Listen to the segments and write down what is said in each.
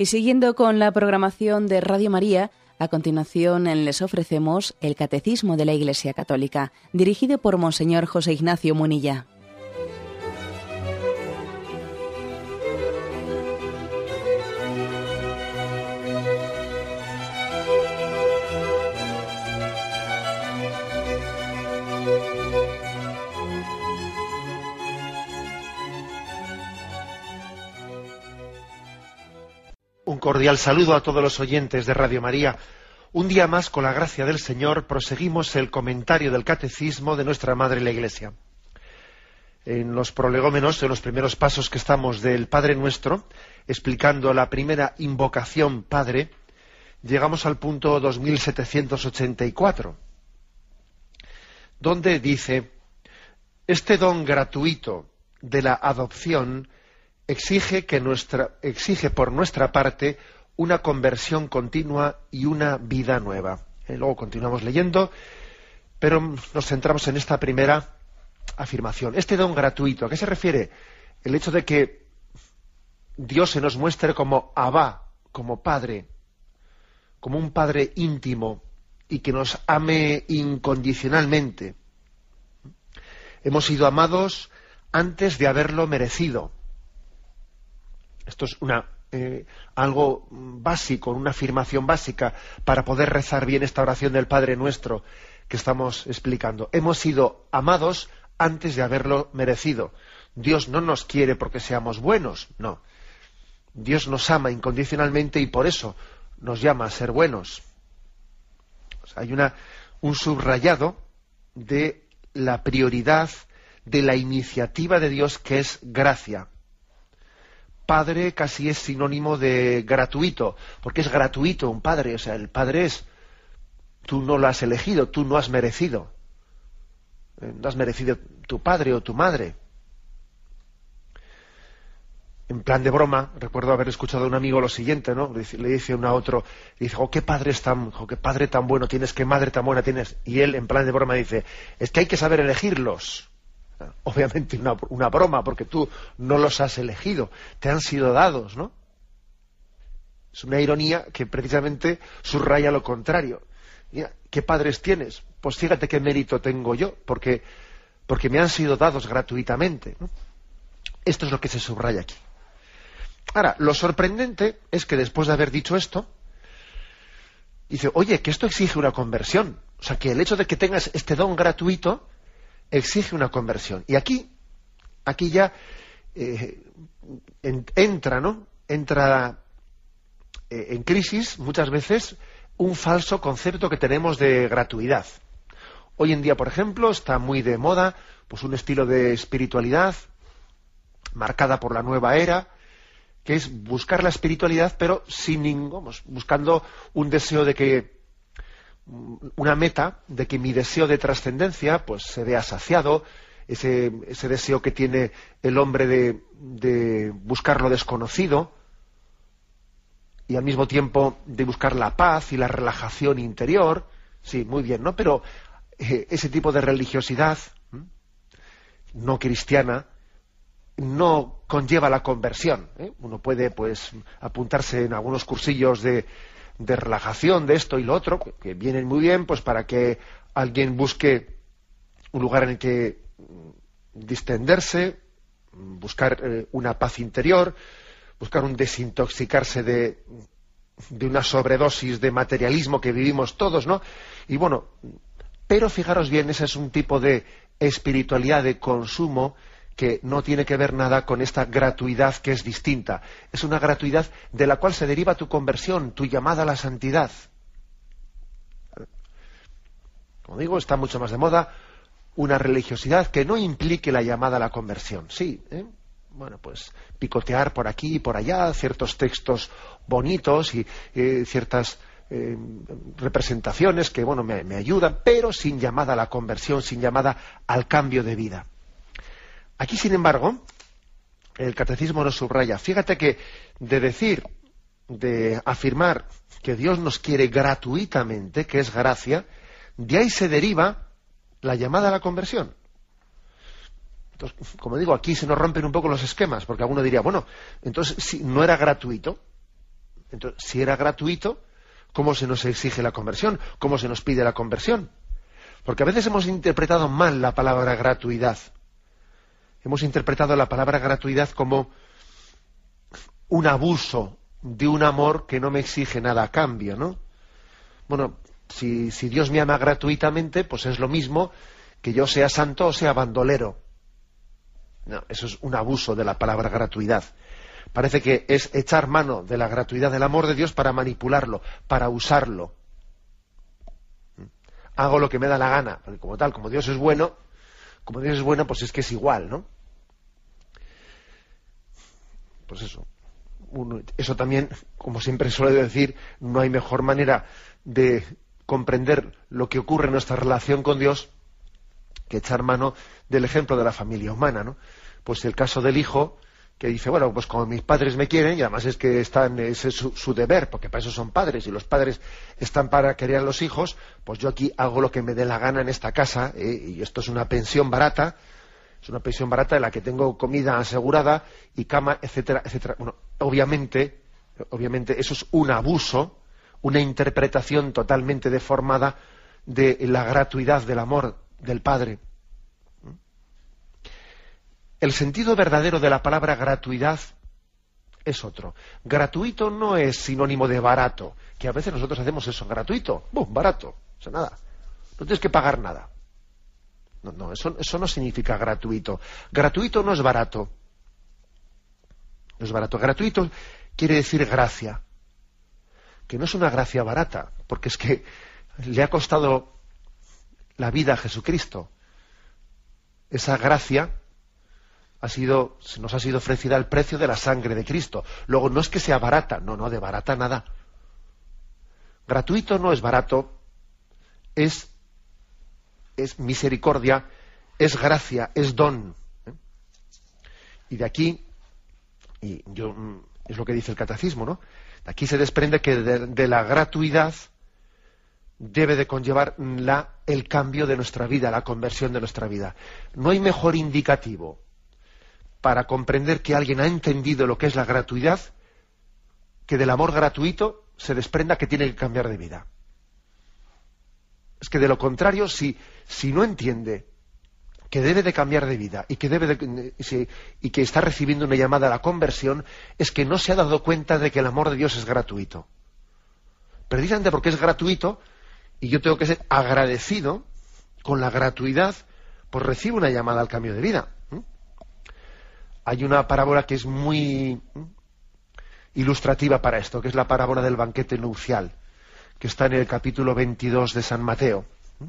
Y siguiendo con la programación de Radio María, a continuación les ofrecemos el Catecismo de la Iglesia Católica, dirigido por Monseñor José Ignacio Munilla. Un cordial saludo a todos los oyentes de Radio María. Un día más, con la gracia del Señor, proseguimos el comentario del Catecismo de nuestra Madre la Iglesia. En los prolegómenos, en los primeros pasos que estamos del Padre Nuestro, explicando la primera invocación Padre, llegamos al punto 2784, donde dice: este don gratuito de la adopción exige por nuestra parte una conversión continua y una vida nueva. Luego continuamos leyendo, pero nos centramos en esta primera afirmación. Este don gratuito, ¿a qué se refiere? El hecho de que Dios se nos muestre como Abba, como Padre, como un Padre íntimo y que nos ame incondicionalmente. Hemos sido amados antes de haberlo merecido. Esto es algo básico, una afirmación básica para poder rezar bien esta oración del Padre Nuestro que estamos explicando. Hemos sido amados antes de haberlo merecido. Dios no nos quiere porque seamos buenos, no. Dios nos ama incondicionalmente y por eso nos llama a ser buenos. O sea, hay un subrayado de la prioridad de la iniciativa de Dios, que es gracia. Padre casi es sinónimo de gratuito, porque es gratuito un padre. O sea, el padre es, tú no lo has elegido, tú no has merecido. No has merecido tu padre o tu madre. En plan de broma, recuerdo haber escuchado a un amigo lo siguiente, ¿no? Le dice uno a otro, dice: qué padre tan bueno tienes, qué madre tan buena tienes. Y él, en plan de broma, dice: es que hay que saber elegirlos. Obviamente una broma, porque tú no los has elegido, te han sido dados, ¿no? Es una ironía que precisamente subraya lo contrario. Mira, ¿qué padres tienes? Pues fíjate qué mérito tengo yo, porque me han sido dados gratuitamente, ¿no? Esto es lo que se subraya aquí. Ahora, lo sorprendente es que después de haber dicho esto, dice: oye, que esto exige una conversión. O sea, que el hecho de que tengas este don gratuito exige una conversión. Y aquí ya entra en crisis muchas veces un falso concepto que tenemos de gratuidad. Hoy en día, por ejemplo, está muy de moda pues un estilo de espiritualidad marcada por la nueva era, que es buscar la espiritualidad, pero buscando un deseo de que una meta, de que mi deseo de trascendencia pues se vea saciado, ese deseo que tiene el hombre de buscar lo desconocido y al mismo tiempo de buscar la paz y la relajación interior. Sí, muy bien, ¿no? Pero ese tipo de religiosidad no cristiana no conlleva la conversión, ¿eh? Uno puede pues apuntarse en algunos cursillos de relajación, de esto y lo otro, que vienen muy bien pues para que alguien busque un lugar en el que distenderse, buscar una paz interior, buscar un desintoxicarse de una sobredosis de materialismo que vivimos todos, ¿no? Y bueno, pero fijaros bien, ese es un tipo de espiritualidad de consumo que no tiene que ver nada con esta gratuidad que es distinta. Es una gratuidad de la cual se deriva tu conversión, tu llamada a la santidad. Como digo, está mucho más de moda una religiosidad que no implique la llamada a la conversión. Sí, bueno, pues picotear por aquí y por allá ciertos textos bonitos y ciertas representaciones que, bueno, me ayudan, pero sin llamada a la conversión, sin llamada al cambio de vida. Aquí, sin embargo, el Catecismo nos subraya, fíjate que de afirmar que Dios nos quiere gratuitamente, que es gracia, de ahí se deriva la llamada a la conversión. Entonces, como digo, aquí se nos rompen un poco los esquemas, porque alguno diría, bueno, entonces si no era gratuito, Entonces, si era gratuito, ¿cómo se nos exige la conversión? ¿Cómo se nos pide la conversión? Porque a veces hemos interpretado mal la palabra gratuidad. Hemos interpretado la palabra gratuidad como un abuso de un amor que no me exige nada a cambio, ¿no? Bueno, si Dios me ama gratuitamente, pues es lo mismo que yo sea santo o sea bandolero. No, eso es un abuso de la palabra gratuidad. Parece que es echar mano de la gratuidad del amor de Dios para manipularlo, para usarlo. Hago lo que me da la gana, porque como Dios es bueno, pues es que es igual, ¿no? Pues eso. Eso también, como siempre suele decir, no hay mejor manera de comprender lo que ocurre en nuestra relación con Dios que echar mano del ejemplo de la familia humana, ¿no? Pues el caso del hijo que dice, bueno, pues como mis padres me quieren, y además es que ese es su deber, porque para eso son padres, y los padres están para querer a los hijos, pues yo aquí hago lo que me dé la gana en esta casa, y esto es una pensión barata, en la que tengo comida asegurada y cama, etcétera, etcétera. Bueno, obviamente eso es un abuso, una interpretación totalmente deformada de la gratuidad del amor del Padre. El sentido verdadero de la palabra gratuidad es otro. Gratuito no es sinónimo de barato, que a veces nosotros hacemos eso, gratuito, ¡bum!, barato, o sea, nada, no tienes que pagar nada. No, eso no significa gratuito. Gratuito no es barato. No es barato. Gratuito quiere decir gracia, que no es una gracia barata, porque es que le ha costado la vida a Jesucristo. Esa gracia nos ha sido ofrecida al precio de la sangre de Cristo. Luego, no es que sea barata, no, de barata nada. Gratuito no es barato, es misericordia, es gracia, es don. Y de aquí, es lo que dice el catecismo, ¿no? De aquí se desprende que de la gratuidad debe de conllevar el cambio de nuestra vida, la conversión de nuestra vida. No hay mejor indicativo para comprender que alguien ha entendido lo que es la gratuidad, que del amor gratuito se desprenda que tiene que cambiar de vida. Es que de lo contrario, si no entiende que debe de cambiar de vida y que está recibiendo una llamada a la conversión, es que no se ha dado cuenta de que el amor de Dios es gratuito. Precisamente porque es gratuito, y yo tengo que ser agradecido con la gratuidad, pues recibo una llamada al cambio de vida. Hay una parábola que es muy ilustrativa para esto, que es la parábola del banquete nupcial, que está en el capítulo 22 de San Mateo.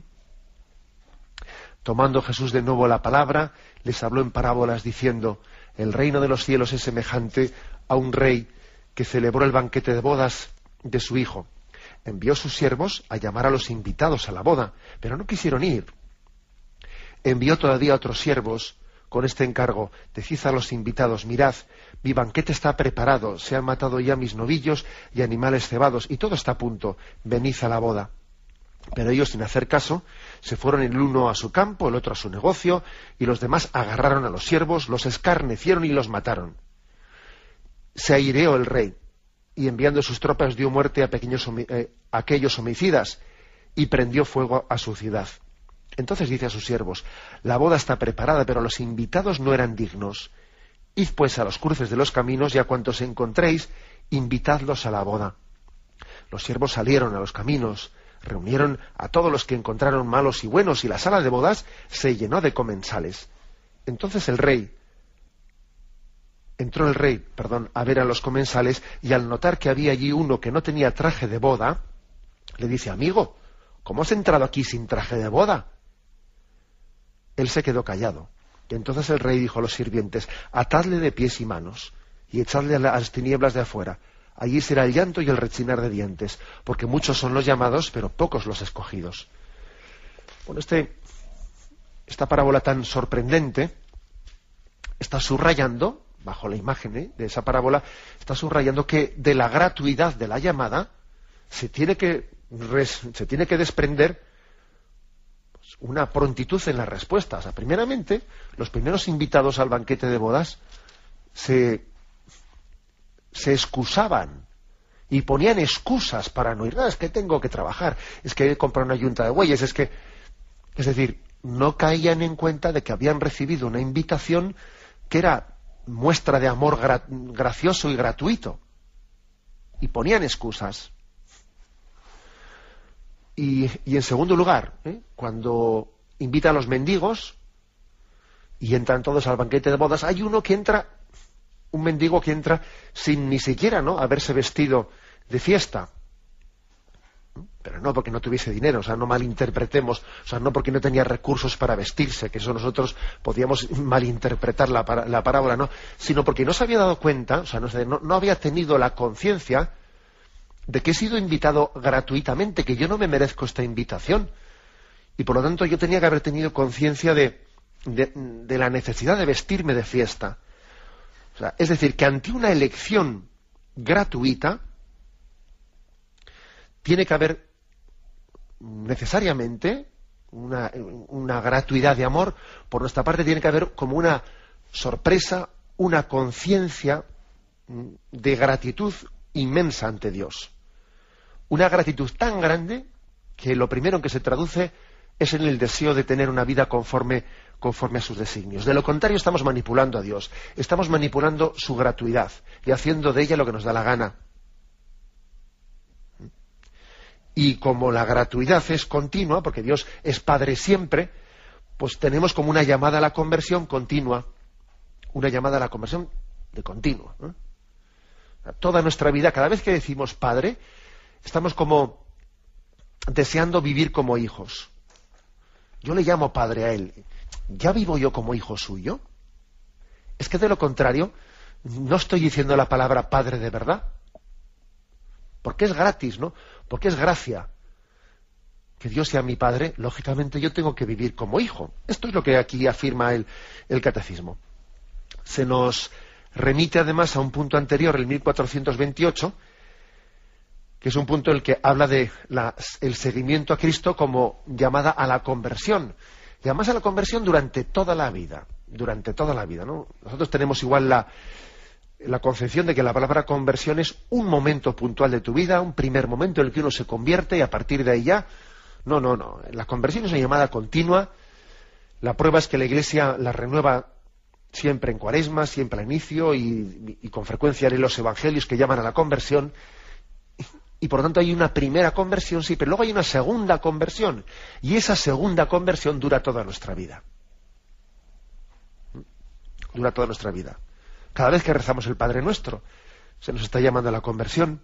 Tomando Jesús de nuevo la palabra, les habló en parábolas diciendo: el reino de los cielos es semejante a un rey que celebró el banquete de bodas de su hijo. Envió sus siervos a llamar a los invitados a la boda, pero no quisieron ir. Envió todavía a otros siervos con este encargo: decid a los invitados, mirad, mi banquete está preparado, se han matado ya mis novillos y animales cebados, y todo está a punto, venid a la boda. Pero ellos, sin hacer caso, se fueron el uno a su campo, el otro a su negocio, y los demás agarraron a los siervos, los escarnecieron y los mataron. Se aireó el rey, y enviando sus tropas dio muerte a aquellos homicidas, y prendió fuego a su ciudad. Entonces dice a sus siervos: la boda está preparada, pero los invitados no eran dignos. Id pues a los cruces de los caminos, y a cuantos encontréis, invitadlos a la boda. Los siervos salieron a los caminos, reunieron a todos los que encontraron, malos y buenos, y la sala de bodas se llenó de comensales. Entonces entró el rey a ver a los comensales, y al notar que había allí uno que no tenía traje de boda, le dice: amigo, ¿cómo has entrado aquí sin traje de boda? Él se quedó callado. Y entonces el rey dijo a los sirvientes: atadle de pies y manos y echadle a las tinieblas de afuera. Allí será el llanto y el rechinar de dientes, porque muchos son los llamados, pero pocos los escogidos. Bueno, esta parábola tan sorprendente está subrayando, bajo la imagen de esa parábola, está subrayando que de la gratuidad de la llamada se tiene que desprender una prontitud en la respuesta. O sea, primeramente, los primeros invitados al banquete de bodas se excusaban Y ponían excusas para no ir. Es que tengo que trabajar, es que he comprado una yunta de bueyes, es decir, no caían en cuenta de que habían recibido una invitación que era muestra de amor gracioso y gratuito. Y ponían excusas. Y en segundo lugar, cuando invita a los mendigos y entran todos al banquete de bodas, hay un mendigo que entra sin ni siquiera, ¿no?, haberse vestido de fiesta. Pero no porque no tuviese dinero, o sea, no malinterpretemos, o sea, no porque no tenía recursos para vestirse, que eso nosotros podíamos malinterpretar la parábola, ¿no?, sino porque no se había dado cuenta, o sea, no había tenido la conciencia de que he sido invitado gratuitamente, que yo no me merezco esta invitación. Y por lo tanto yo tenía que haber tenido conciencia de la necesidad de vestirme de fiesta. O sea, es decir, que ante una elección gratuita tiene que haber necesariamente una gratuidad de amor. Por nuestra parte tiene que haber como una sorpresa, una conciencia de gratitud inmensa ante Dios. Una gratitud tan grande que lo primero en que se traduce es en el deseo de tener una vida conforme a sus designios. De lo contrario, estamos manipulando a Dios, estamos manipulando su gratuidad y haciendo de ella lo que nos da la gana. Y como la gratuidad es continua, porque Dios es Padre siempre, pues tenemos como una llamada a la conversión continua, una llamada a la conversión de continua. Toda nuestra vida, cada vez que decimos Padre, estamos como deseando vivir como hijos. Yo le llamo Padre a Él. ¿Ya vivo yo como hijo suyo? Es que de lo contrario, no estoy diciendo la palabra Padre de verdad. Porque es gratis, ¿no? Porque es gracia. Que Dios sea mi Padre, lógicamente yo tengo que vivir como hijo. Esto es lo que aquí afirma el Catecismo. Se nos remite además a un punto anterior, el 1428, que es un punto en el que habla de el seguimiento a Cristo como llamada a la conversión. Y además a la conversión durante toda la vida, ¿no? Nosotros tenemos igual la concepción de que la palabra conversión es un momento puntual de tu vida, un primer momento en el que uno se convierte y a partir de ahí ya. No. La conversión es una llamada continua. La prueba es que la Iglesia la renueva siempre en Cuaresma, siempre al inicio y con frecuencia en los evangelios que llaman a la conversión. Y por lo tanto hay una primera conversión, sí, pero luego hay una segunda conversión. Y esa segunda conversión dura toda nuestra vida. Dura toda nuestra vida. Cada vez que rezamos el Padre Nuestro, se nos está llamando a la conversión.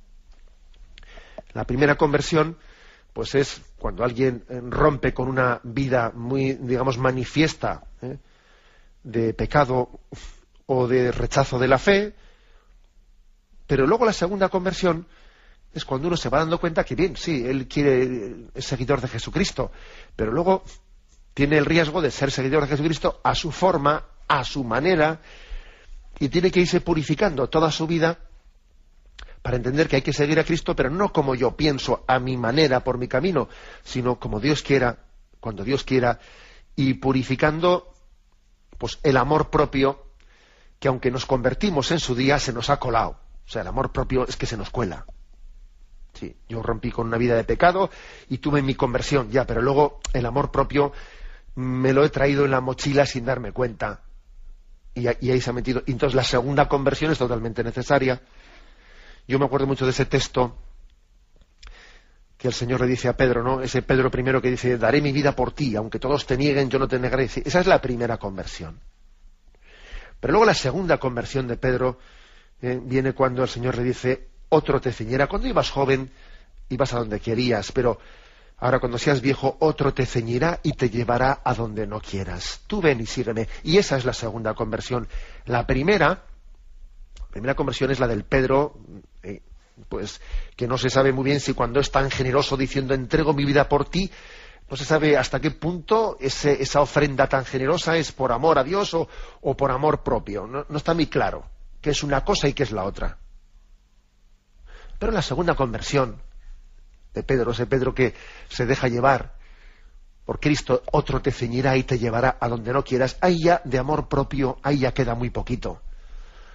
La primera conversión, pues es cuando alguien rompe con una vida muy, digamos, manifiesta, de pecado o de rechazo de la fe. Pero luego la segunda conversión es cuando uno se va dando cuenta que bien, sí, él es seguidor de Jesucristo, pero luego tiene el riesgo de ser seguidor de Jesucristo a su forma, a su manera, y tiene que irse purificando toda su vida para entender que hay que seguir a Cristo, pero no como yo pienso, a mi manera, por mi camino, sino como Dios quiera, cuando Dios quiera, y purificando pues el amor propio, que aunque nos convertimos en su día, se nos ha colado. O sea, el amor propio es que se nos cuela. Sí, yo rompí con una vida de pecado y tuve mi conversión, ya, pero luego el amor propio me lo he traído en la mochila sin darme cuenta. Y ahí se ha metido. Y entonces la segunda conversión es totalmente necesaria. Yo me acuerdo mucho de ese texto que el Señor le dice a Pedro, ¿no? Ese Pedro primero que dice, daré mi vida por ti, aunque todos te nieguen, yo no te negaré. Esa es la primera conversión. Pero luego la segunda conversión de Pedro viene cuando el Señor le dice, otro te ceñirá. Cuando ibas joven, ibas a donde querías, pero ahora cuando seas viejo, otro te ceñirá y te llevará a donde no quieras. Tú ven y sígueme. Y esa es la segunda conversión. La primera conversión es la del Pedro, pues que no se sabe muy bien si cuando es tan generoso diciendo entrego mi vida por ti, no se sabe hasta qué punto esa ofrenda tan generosa es por amor a Dios o por amor propio. No está muy claro qué es una cosa y qué es la otra. Pero la segunda conversión de Pedro, ese Pedro que se deja llevar por Cristo, otro te ceñirá y te llevará a donde no quieras, ahí ya de amor propio, ahí ya queda muy poquito.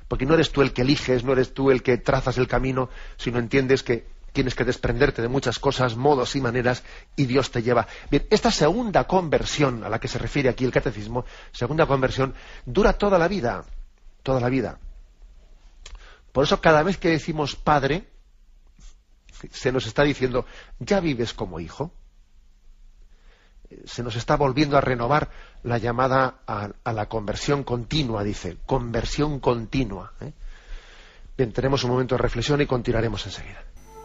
Porque no eres tú el que eliges, no eres tú el que trazas el camino, sino entiendes que tienes que desprenderte de muchas cosas, modos y maneras, y Dios te lleva. Bien, esta segunda conversión a la que se refiere aquí el catecismo, segunda conversión, dura toda la vida, toda la vida. Por eso cada vez que decimos Padre, se nos está diciendo, ya vives como hijo. Se nos está volviendo a renovar la llamada a la conversión continua, dice, conversión continua. Bien, tenemos un momento de reflexión y continuaremos enseguida.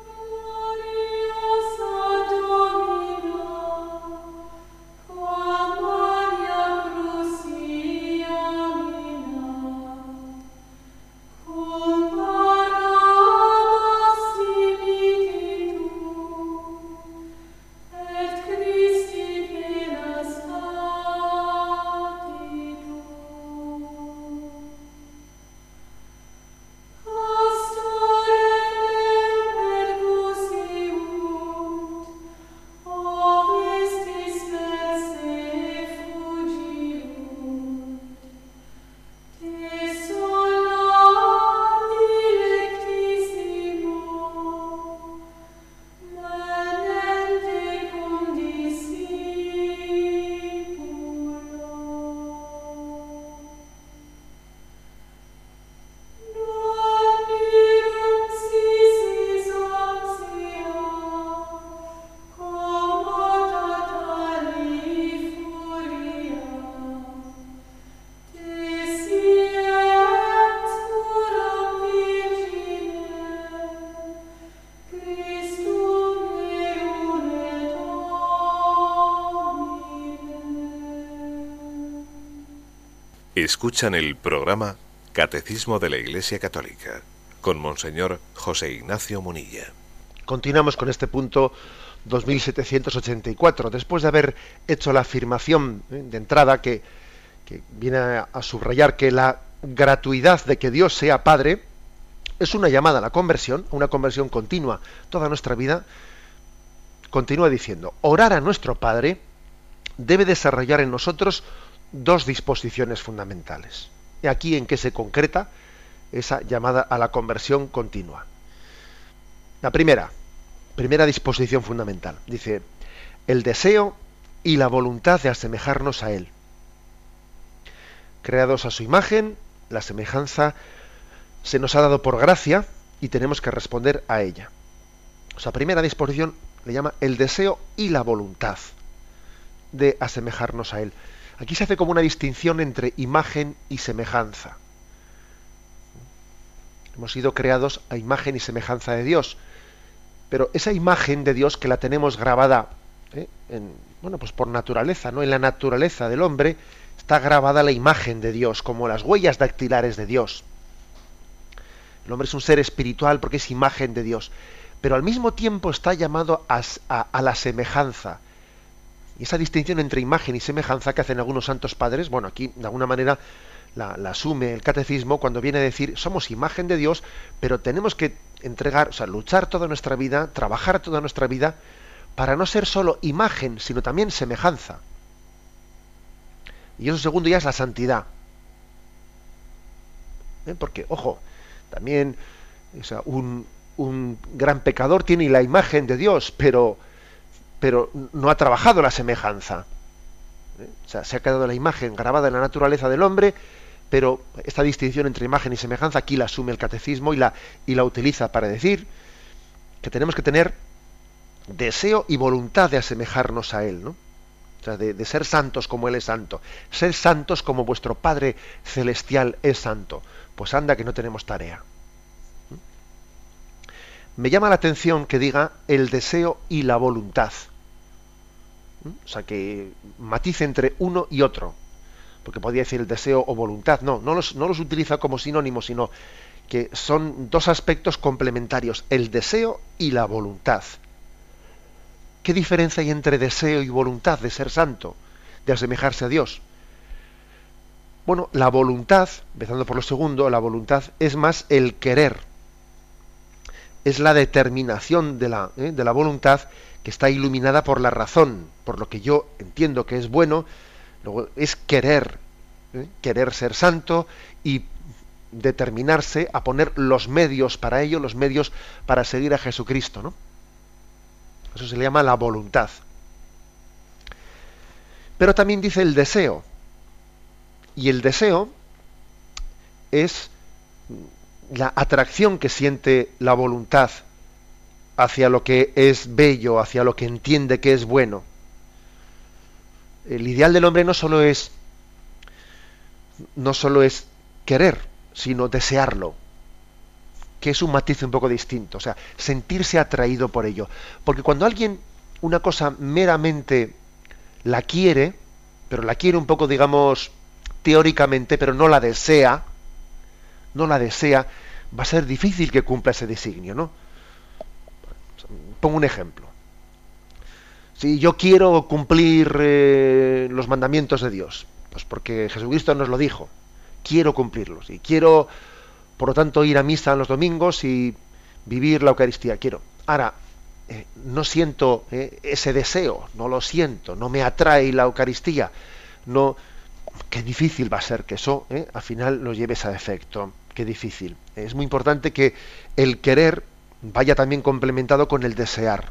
Escuchan el programa Catecismo de la Iglesia Católica con Monseñor José Ignacio Munilla. Continuamos con este punto 2784. Después de haber hecho la afirmación de entrada que viene a subrayar que la gratuidad de que Dios sea Padre es una llamada a la conversión, a una conversión continua toda nuestra vida, continúa diciendo, orar a nuestro Padre debe desarrollar en nosotros dos disposiciones fundamentales. Y aquí en qué se concreta esa llamada a la conversión continua. La primera disposición fundamental, dice, el deseo y la voluntad de asemejarnos a Él. Creados a su imagen, la semejanza se nos ha dado por gracia y tenemos que responder a ella. O sea, primera disposición le llama el deseo y la voluntad de asemejarnos a Él. Aquí se hace como una distinción entre imagen y semejanza. Hemos sido creados a imagen y semejanza de Dios, pero esa imagen de Dios que la tenemos grabada, pues por naturaleza, ¿no? En la naturaleza del hombre está grabada la imagen de Dios, como las huellas dactilares de Dios. El hombre es un ser espiritual porque es imagen de Dios, pero al mismo tiempo está llamado a la semejanza. Y esa distinción entre imagen y semejanza que hacen algunos santos padres, bueno, aquí de alguna manera la asume el catecismo cuando viene a decir, somos imagen de Dios, pero tenemos que entregar, o sea, luchar toda nuestra vida, trabajar toda nuestra vida, para no ser solo imagen, sino también semejanza. Y eso segundo ya es la santidad. Porque, ojo, también o sea, un gran pecador tiene la imagen de Dios, pero no ha trabajado la semejanza. O sea, se ha quedado la imagen grabada en la naturaleza del hombre, pero esta distinción entre imagen y semejanza aquí la asume el catecismo y la utiliza para decir que tenemos que tener deseo y voluntad de asemejarnos a Él, ¿no? O sea, de ser santos como Él es santo. Ser santos como vuestro Padre Celestial es santo. Pues anda que no tenemos tarea. Me llama la atención que diga el deseo y la voluntad. O sea, que matice entre uno y otro. Porque podría decir el deseo o voluntad. No los utiliza como sinónimos, sino que son dos aspectos complementarios. El deseo y la voluntad. ¿Qué diferencia hay entre deseo y voluntad de ser santo, de asemejarse a Dios? Bueno, la voluntad, empezando por lo segundo, la voluntad es más el querer. Es la determinación de la voluntad que está iluminada por la razón, por lo que yo entiendo que es bueno. Luego es querer ser santo y determinarse a poner los medios para ello, los medios para seguir a Jesucristo, ¿no? Eso se le llama la voluntad. Pero también dice el deseo. Y el deseo es la atracción que siente la voluntad hacia lo que es bello, hacia lo que entiende que es bueno. El ideal del hombre no solo es querer, sino desearlo, que es un matiz un poco distinto, o sea, sentirse atraído por ello. Porque cuando alguien una cosa meramente la quiere, pero la quiere un poco, digamos, teóricamente, pero no la desea, va a ser difícil que cumpla ese designio, ¿no? Pongo un ejemplo. Si yo quiero cumplir los mandamientos de Dios, pues porque Jesucristo nos lo dijo, quiero cumplirlos y quiero, por lo tanto, ir a misa los domingos y vivir la Eucaristía, quiero. Ahora, no siento ese deseo, no lo siento, no me atrae la Eucaristía, no, qué difícil va a ser que eso al final nos lleve a efecto, qué difícil. Es muy importante que el querer vaya también complementado con el desear.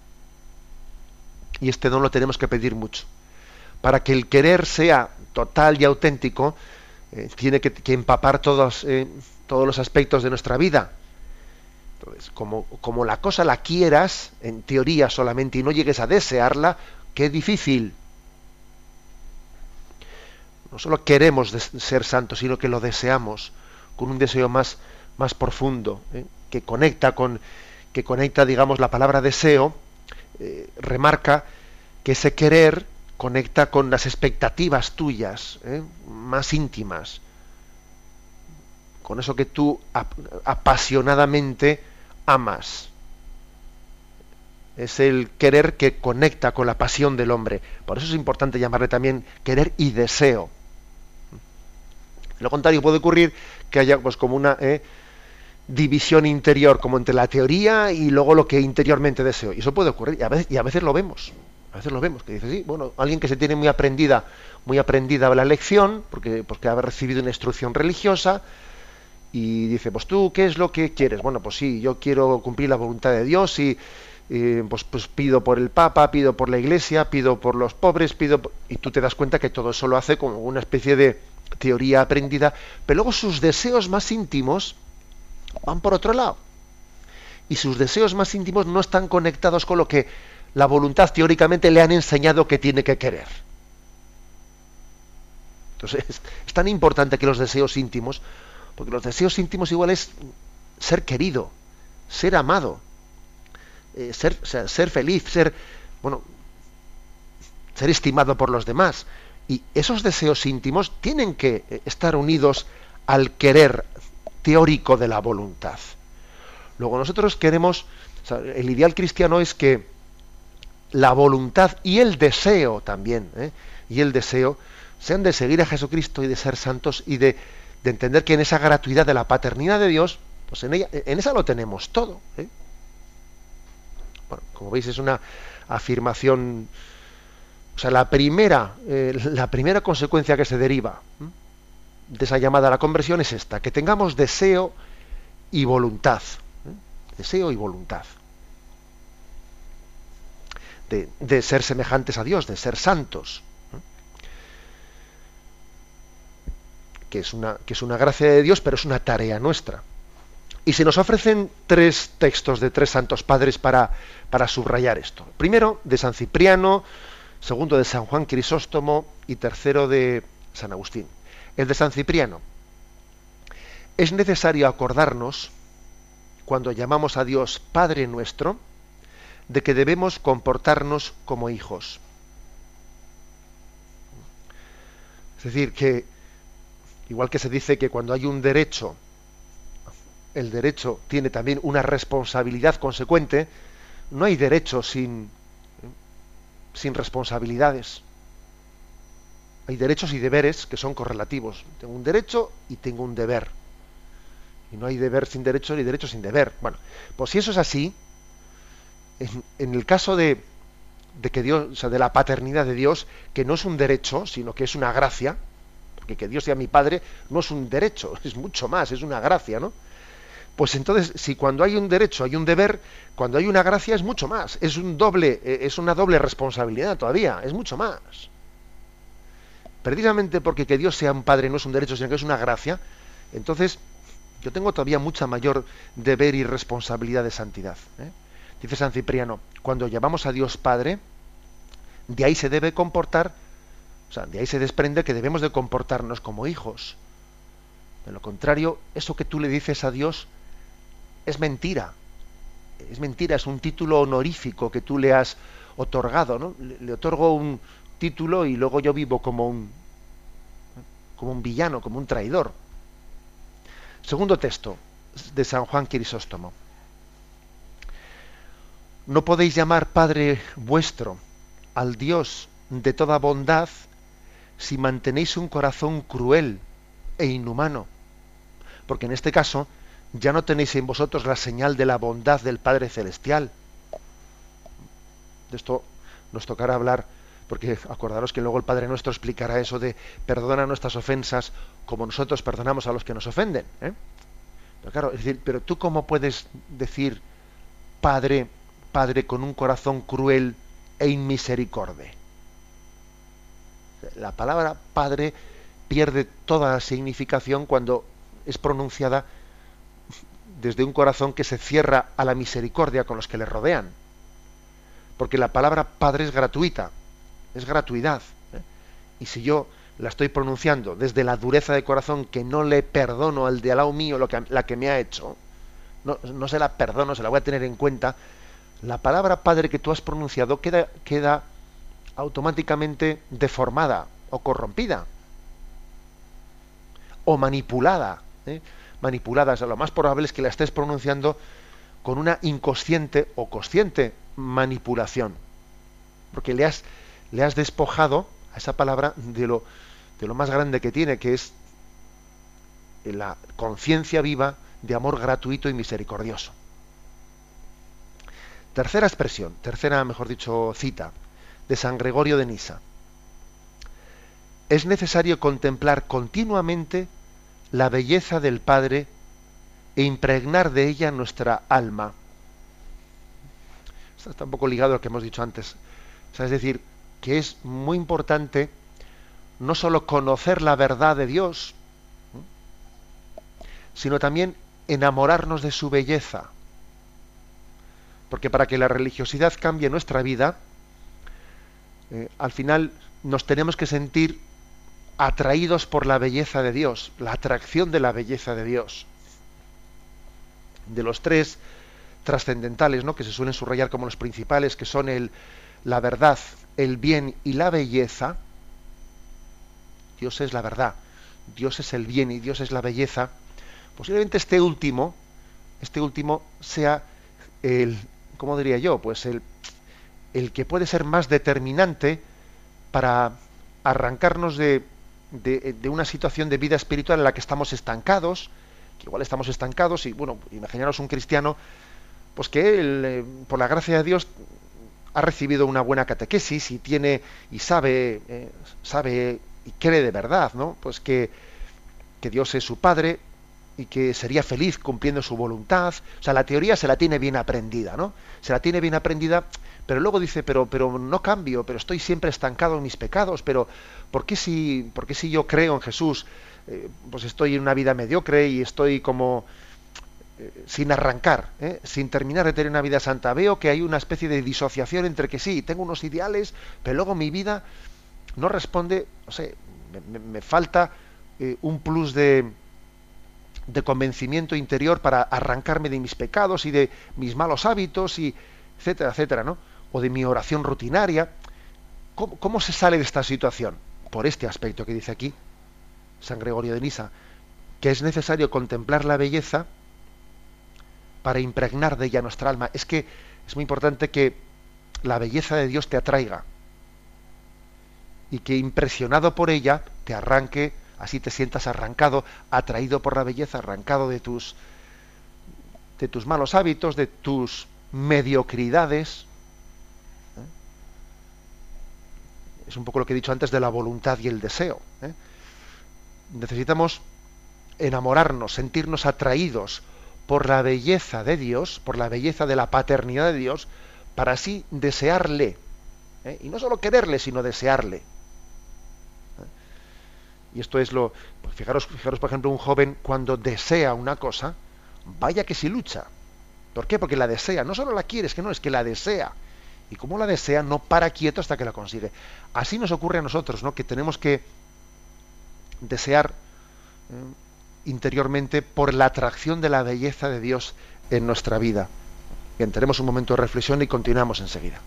Y este don lo tenemos que pedir mucho. Para que el querer sea total y auténtico, tiene que empapar todos los aspectos de nuestra vida. Entonces, como la cosa la quieras, en teoría solamente, y no llegues a desearla, qué difícil. No solo queremos ser santos, sino que lo deseamos con un deseo más profundo, que conecta, digamos, la palabra deseo, remarca que ese querer conecta con las expectativas tuyas, más íntimas, con eso que tú apasionadamente amas. Es el querer que conecta con la pasión del hombre. Por eso es importante llamarle también querer y deseo. Lo contrario, puede ocurrir que haya pues como una división interior, como entre la teoría y luego lo que interiormente deseo. Y eso puede ocurrir, y a veces lo vemos. A veces lo vemos, que dice, sí, bueno, alguien que se tiene muy aprendida la lección, porque ha recibido una instrucción religiosa, y dice, pues tú, ¿qué es lo que quieres? Bueno, pues sí, yo quiero cumplir la voluntad de Dios y pues pido por el Papa, pido por la Iglesia, pido por los pobres, y tú te das cuenta que todo eso lo hace como una especie de teoría aprendida, pero luego sus deseos más íntimos van por otro lado. Y sus deseos más íntimos no están conectados con lo que la voluntad teóricamente le han enseñado que tiene que querer. Entonces, es tan importante que los deseos íntimos, porque los deseos íntimos igual es ser querido, ser amado, ser feliz, ser estimado por los demás. Y esos deseos íntimos tienen que estar unidos al querer teórico de la voluntad. Luego nosotros queremos, el ideal cristiano es que la voluntad y el deseo también, y el deseo sean de seguir a Jesucristo y de ser santos y de entender que en esa gratuidad de la paternidad de Dios, pues en esa lo tenemos todo. Bueno, como veis, es una afirmación, o sea, la primera consecuencia que se deriva de esa llamada a la conversión es esta, que tengamos deseo y voluntad. Deseo y voluntad. De ser semejantes a Dios, de ser santos. Que es una gracia de Dios, pero es una tarea nuestra. Y se nos ofrecen 3 textos de 3 santos padres para subrayar esto. Primero, de San Cipriano, segundo, de San Juan Crisóstomo, y tercero, de San Agustín. El de San Cipriano. Es necesario acordarnos, cuando llamamos a Dios Padre nuestro, de que debemos comportarnos como hijos. Es decir, que igual que se dice que cuando hay un derecho, el derecho tiene también una responsabilidad consecuente, no hay derecho sin responsabilidades. Hay derechos y deberes que son correlativos. Tengo un derecho y tengo un deber. Y no hay deber sin derecho ni derecho sin deber. Bueno, pues si eso es así, en el caso de que Dios, o sea, de la paternidad de Dios, que no es un derecho, sino que es una gracia, porque que Dios sea mi Padre no es un derecho, es mucho más, es una gracia, ¿no? Pues entonces, si cuando hay un derecho hay un deber, cuando hay una gracia es mucho más, es una doble responsabilidad todavía, es mucho más. Precisamente porque que Dios sea un Padre no es un derecho, sino que es una gracia, entonces yo tengo todavía mucha mayor deber y responsabilidad de santidad, ¿eh? Dice San Cipriano, cuando llamamos a Dios Padre, de ahí se debe comportar, o sea, de ahí se desprende que debemos de comportarnos como hijos. De lo contrario, eso que tú le dices a Dios es mentira. Es mentira, es un título honorífico que tú le has otorgado, ¿no? Le otorgo un título y luego yo vivo como un villano, como un traidor. Segundo texto de San Juan Crisóstomo. No podéis llamar Padre vuestro al Dios de toda bondad si mantenéis un corazón cruel e inhumano, porque en este caso ya no tenéis en vosotros la señal de la bondad del Padre Celestial. De esto nos tocará hablar, porque acordaros que luego el Padre Nuestro explicará eso de perdona nuestras ofensas como nosotros perdonamos a los que nos ofenden, ¿eh? Pero claro, es decir, pero tú cómo puedes decir Padre con un corazón cruel e inmisericorde. La palabra Padre pierde toda significación cuando es pronunciada desde un corazón que se cierra a la misericordia con los que le rodean. Porque la palabra Padre es gratuita, es gratuidad, ¿eh? Y si yo la estoy pronunciando desde la dureza de corazón, que no le perdono al de al lado mío la que me ha hecho, no se la perdono, se la voy a tener en cuenta, la palabra Padre que tú has pronunciado queda automáticamente deformada o corrompida o manipulada, ¿eh? Manipulada. O sea, lo más probable es que la estés pronunciando con una inconsciente o consciente manipulación, porque le has despojado a esa palabra de lo más grande que tiene, que es la conciencia viva de amor gratuito y misericordioso. Tercera expresión, mejor dicho, cita de San Gregorio de Nisa. Es necesario contemplar continuamente la belleza del Padre e impregnar de ella nuestra alma. Esto está un poco ligado a lo que hemos dicho antes. O sea, es decir, que es muy importante no solo conocer la verdad de Dios, sino también enamorarnos de su belleza. Porque para que la religiosidad cambie nuestra vida, al final nos tenemos que sentir atraídos por la belleza de Dios, la atracción de la belleza de Dios. De los tres trascendentales, ¿no?, que se suelen subrayar como los principales, que son la verdad, el bien y la belleza. Dios es la verdad, Dios es el bien y Dios es la belleza. Posiblemente este último sea ¿cómo diría yo? Pues el que puede ser más determinante para arrancarnos de una situación de vida espiritual en la que estamos estancados, que igual estamos estancados, y bueno, imaginaros un cristiano, pues que él, por la gracia de Dios, ha recibido una buena catequesis y tiene y sabe y cree de verdad, ¿no? Pues que Dios es su Padre y que sería feliz cumpliendo su voluntad. O sea, la teoría se la tiene bien aprendida, ¿no? Se la tiene bien aprendida, pero luego dice, pero no cambio, pero estoy siempre estancado en mis pecados, pero ¿por qué si yo creo en Jesús, pues estoy en una vida mediocre y estoy como sin arrancar, sin terminar de tener una vida santa? Veo que hay una especie de disociación entre que sí, tengo unos ideales, pero luego mi vida no responde, no sé, me falta un plus de convencimiento interior para arrancarme de mis pecados y de mis malos hábitos, y etcétera, etcétera, ¿no? O de mi oración rutinaria. ¿Cómo se sale de esta situación? Por este aspecto que dice aquí San Gregorio de Nisa, que es necesario contemplar la belleza para impregnar de ella nuestra alma. Es que es muy importante que la belleza de Dios te atraiga y que impresionado por ella te arranque, así te sientas arrancado, atraído por la belleza, arrancado de tus malos hábitos, de tus mediocridades. Es un poco lo que he dicho antes de la voluntad y el deseo. necesitamos enamorarnos, sentirnos atraídos por la belleza de Dios, por la belleza de la paternidad de Dios, para así desearle. Y no solo quererle, sino desearle. Y esto es lo... Pues fijaros, por ejemplo, un joven cuando desea una cosa, vaya que si lucha. ¿Por qué? Porque la desea. No solo la quiere, es que la desea. Y como la desea, no para quieto hasta que la consigue. Así nos ocurre a nosotros, ¿no? Que tenemos que desear interiormente por la atracción de la belleza de Dios en nuestra vida. Bien, tenemos un momento de reflexión y continuamos enseguida.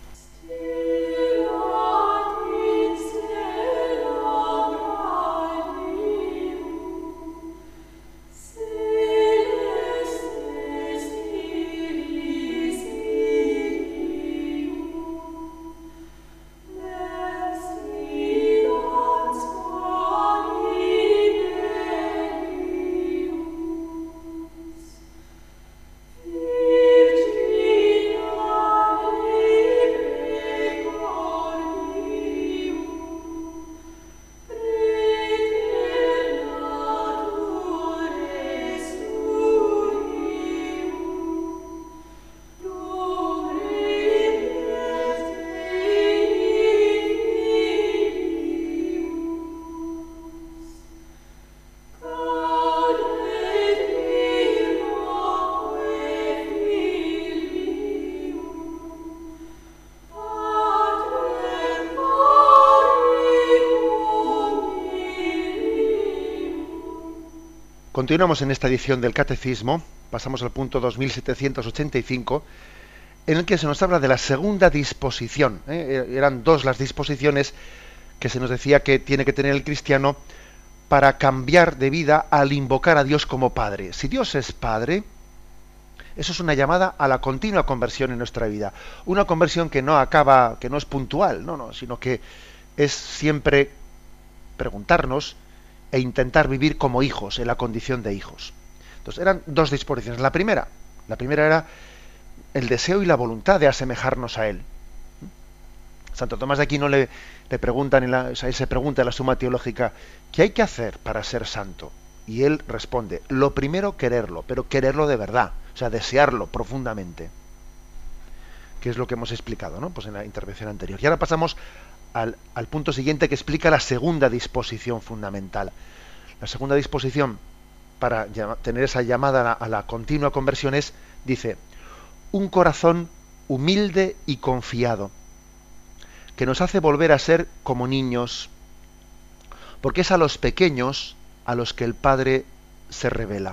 Continuamos en esta edición del Catecismo, pasamos al punto 2785, en el que se nos habla de la segunda disposición. Eran dos las disposiciones que se nos decía que tiene que tener el cristiano para cambiar de vida al invocar a Dios como Padre. Si Dios es Padre, eso es una llamada a la continua conversión en nuestra vida. Una conversión que no acaba, que no es puntual, sino que es siempre preguntarnos e intentar vivir como hijos, en la condición de hijos. Entonces, eran dos disposiciones. La primera era el deseo y la voluntad de asemejarnos a Él. Santo Tomás de Aquino le preguntan, se pregunta en la Suma Teológica, ¿qué hay que hacer para ser santo? Y él responde, lo primero, quererlo, pero quererlo de verdad, o sea, desearlo profundamente. Que es lo que hemos explicado, ¿no? Pues en la intervención anterior. Y ahora pasamos al punto siguiente, que explica la segunda disposición fundamental. La segunda disposición para tener esa llamada a la continua conversión es, dice, un corazón humilde y confiado, que nos hace volver a ser como niños, porque es a los pequeños a los que el Padre se revela.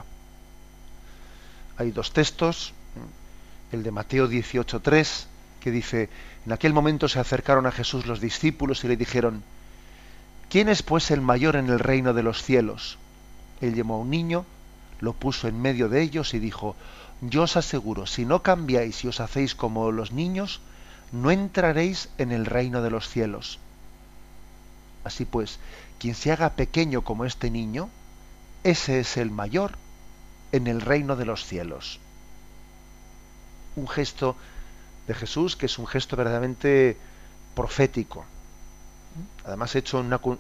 Hay dos textos, el de Mateo 18:3, que dice, en aquel momento se acercaron a Jesús los discípulos y le dijeron, ¿quién es pues el mayor en el reino de los cielos? Él llamó a un niño, lo puso en medio de ellos y dijo, yo os aseguro, si no cambiáis y os hacéis como los niños, no entraréis en el reino de los cielos. Así pues, quien se haga pequeño como este niño, ese es el mayor en el reino de los cielos. Un gesto de Jesús que es un gesto verdaderamente profético, además hecho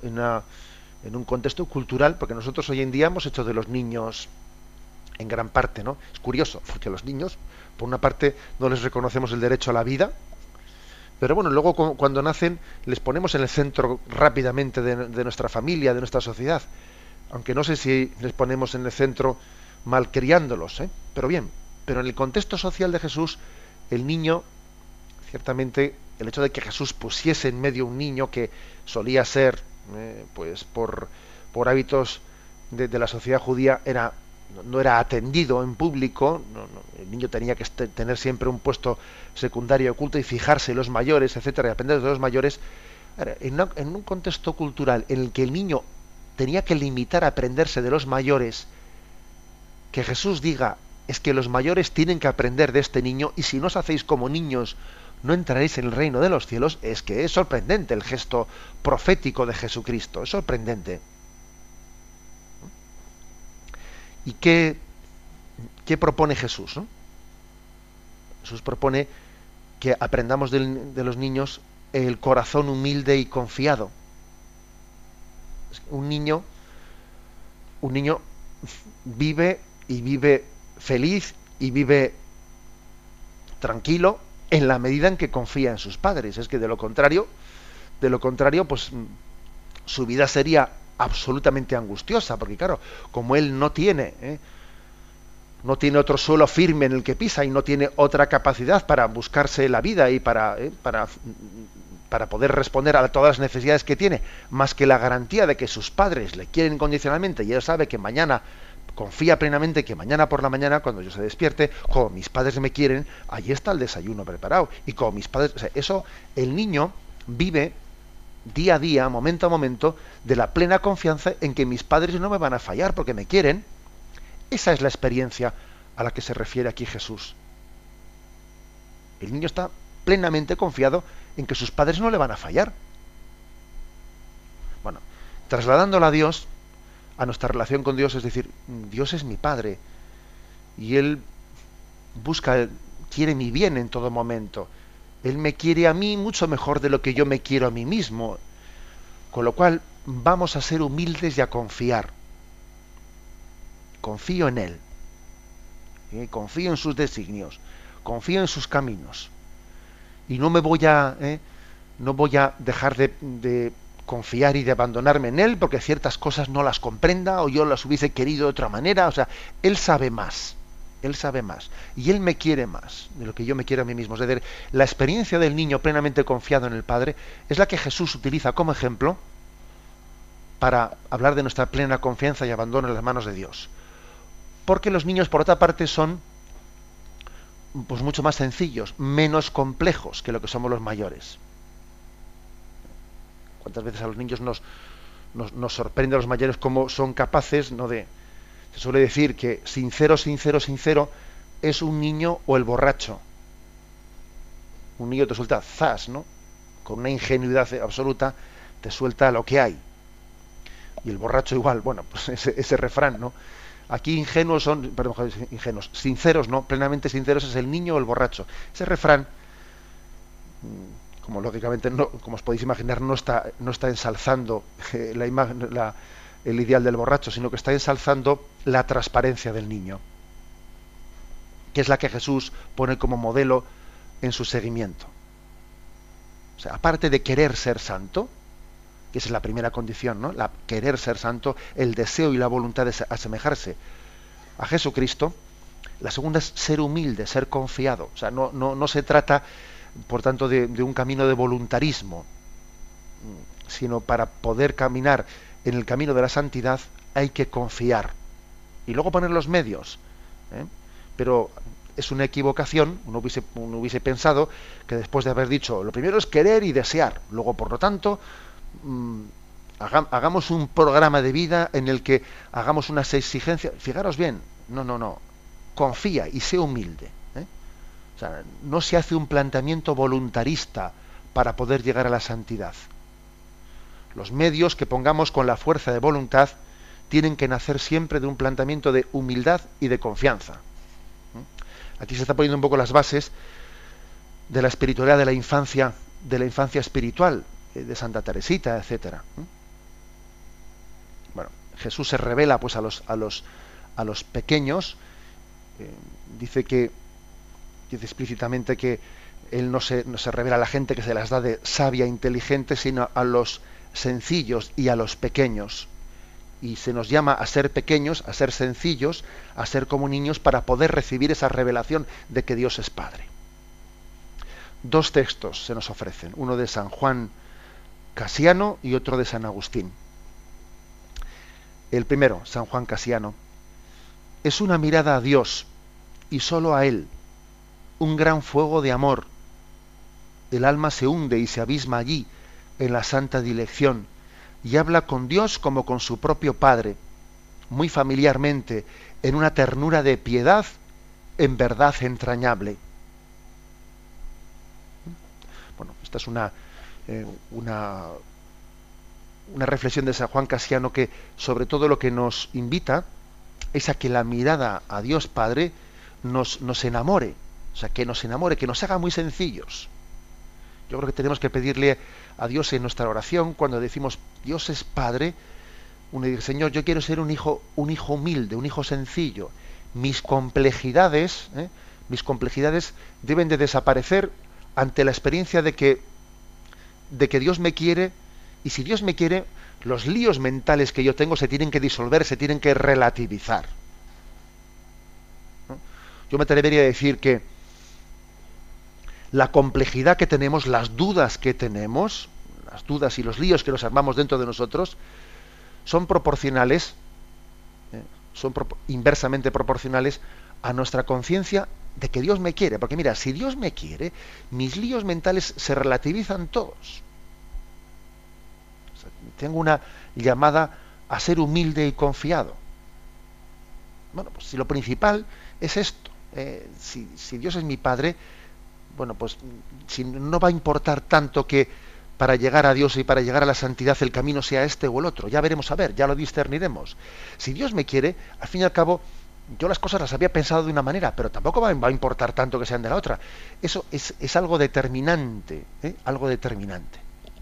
en un contexto cultural, porque nosotros hoy en día hemos hecho de los niños en gran parte, ¿no? Es curioso, porque los niños, por una parte, no les reconocemos el derecho a la vida, pero bueno, luego cuando nacen les ponemos en el centro rápidamente de nuestra familia, de nuestra sociedad, aunque no sé si les ponemos en el centro malcriándolos, pero bien, pero en el contexto social de Jesús, el niño, ciertamente, el hecho de que Jesús pusiese en medio un niño que solía ser, pues por hábitos de la sociedad judía, no era atendido en público, el niño tenía que tener siempre un puesto secundario oculto y fijarse en los mayores, etcétera, y aprender de los mayores. En un contexto cultural en el que el niño tenía que limitar a aprenderse de los mayores, que Jesús diga, es que los mayores tienen que aprender de este niño, y si no os hacéis como niños, no entraréis en el reino de los cielos, es que es sorprendente el gesto profético de Jesucristo, es sorprendente. ¿Y qué propone Jesús, ¿no? Jesús propone que aprendamos de los niños el corazón humilde y confiado. Un niño un niño vive y vive feliz y vive tranquilo en la medida en que confía en sus padres. Es que de lo contrario, pues su vida sería absolutamente angustiosa, porque claro, como él no tiene otro suelo firme en el que pisa y no tiene otra capacidad para buscarse la vida y para poder responder a todas las necesidades que tiene, más que la garantía de que sus padres le quieren incondicionalmente, y él sabe que mañana, confía plenamente que mañana por la mañana, cuando yo se despierte, como mis padres me quieren, allí está el desayuno preparado. Y como mis padres, o sea, eso, el niño vive día a día, momento a momento, de la plena confianza en que mis padres no me van a fallar porque me quieren. Esa es la experiencia a la que se refiere aquí Jesús. El niño está plenamente confiado en que sus padres no le van a fallar. Bueno, trasladándola a Dios, a nuestra relación con Dios, es decir, Dios es mi Padre y Él quiere mi bien en todo momento. Él me quiere a mí mucho mejor de lo que yo me quiero a mí mismo. Con lo cual, vamos a ser humildes y a confiar. Confío en Él. Confío en sus designios. Confío en sus caminos. Y no voy a dejar de confiar y de abandonarme en Él porque ciertas cosas no las comprenda o yo las hubiese querido de otra manera. O sea, Él sabe más. Él sabe más. Y Él me quiere más de lo que yo me quiero a mí mismo. Es decir, la experiencia del niño plenamente confiado en el Padre es la que Jesús utiliza como ejemplo para hablar de nuestra plena confianza y abandono en las manos de Dios. Porque los niños, por otra parte, son pues mucho más sencillos, menos complejos que lo que somos los mayores. ¿Cuántas veces a los niños nos sorprende a los mayores cómo son capaces, ¿no? Se suele decir que sincero es un niño o el borracho. Un niño te suelta zas, ¿no? Con una ingenuidad absoluta te suelta lo que hay. Y el borracho igual, bueno, pues ese refrán, ¿no? Aquí sinceros, ¿no? Plenamente sinceros es el niño o el borracho. Ese refrán, como lógicamente no, como os podéis imaginar, no está ensalzando el ideal del borracho, sino que está ensalzando la transparencia del niño, que es la que Jesús pone como modelo en su seguimiento. O sea, aparte de querer ser santo, que esa es la primera condición, ¿no? Querer ser santo, el deseo y la voluntad de asemejarse a Jesucristo. La segunda es ser humilde, ser confiado. O sea, no se trata, por tanto, de un camino de voluntarismo, sino para poder caminar en el camino de la santidad hay que confiar. Y luego poner los medios. Pero es una equivocación, uno hubiese pensado que después de haber dicho, lo primero es querer y desear, luego, por lo tanto, hagamos un programa de vida en el que hagamos unas exigencias. Fijaros bien, no, confía y sé humilde. O sea, no se hace un planteamiento voluntarista para poder llegar a la santidad. Los medios que pongamos con la fuerza de voluntad tienen que nacer siempre de un planteamiento de humildad y de confianza. Aquí se está poniendo un poco las bases de la espiritualidad de la infancia espiritual, de Santa Teresita, etcétera. Bueno, Jesús se revela pues a los pequeños. Dice explícitamente que él no se revela a la gente que se las da de sabia, inteligente, sino a los sencillos y a los pequeños. Y se nos llama a ser pequeños, a ser sencillos, a ser como niños para poder recibir esa revelación de que Dios es Padre. Dos textos se nos ofrecen, uno de San Juan Casiano y otro de San Agustín. El primero, San Juan Casiano, es una mirada a Dios y solo a Él, un gran fuego de amor. El alma se hunde y se abisma allí, en la santa dilección, y habla con Dios como con su propio Padre, muy familiarmente, en una ternura de piedad, en verdad entrañable. Bueno, esta es una reflexión de San Juan Casiano que sobre todo lo que nos invita es a que la mirada a Dios Padre nos enamore, o sea, que nos enamore, que nos haga muy sencillos. Yo creo que tenemos que pedirle a Dios en nuestra oración, cuando decimos Dios es Padre, Uno dice, Señor, yo quiero ser un hijo humilde, un hijo sencillo. Mis complejidades deben de desaparecer ante la experiencia de que Dios me quiere, y si Dios me quiere, los líos mentales que yo tengo se tienen que disolver, se tienen que relativizar. ¿No? Yo me atrevería a decir que la complejidad que tenemos, las dudas que tenemos, las dudas y los líos que nos armamos dentro de nosotros, son proporcionales, inversamente proporcionales a nuestra conciencia de que Dios me quiere. Porque mira, si Dios me quiere, mis líos mentales se relativizan todos. O sea, tengo una llamada a ser humilde y confiado. Bueno, pues si lo principal es esto, si Dios es mi Padre, bueno, pues si no va a importar tanto que para llegar a Dios y para llegar a la santidad el camino sea este o el otro, ya veremos a ver, ya lo discerniremos. Si Dios me quiere, al fin y al cabo, yo las cosas las había pensado de una manera, pero tampoco va a importar tanto que sean de la otra. Eso es algo determinante, algo determinante.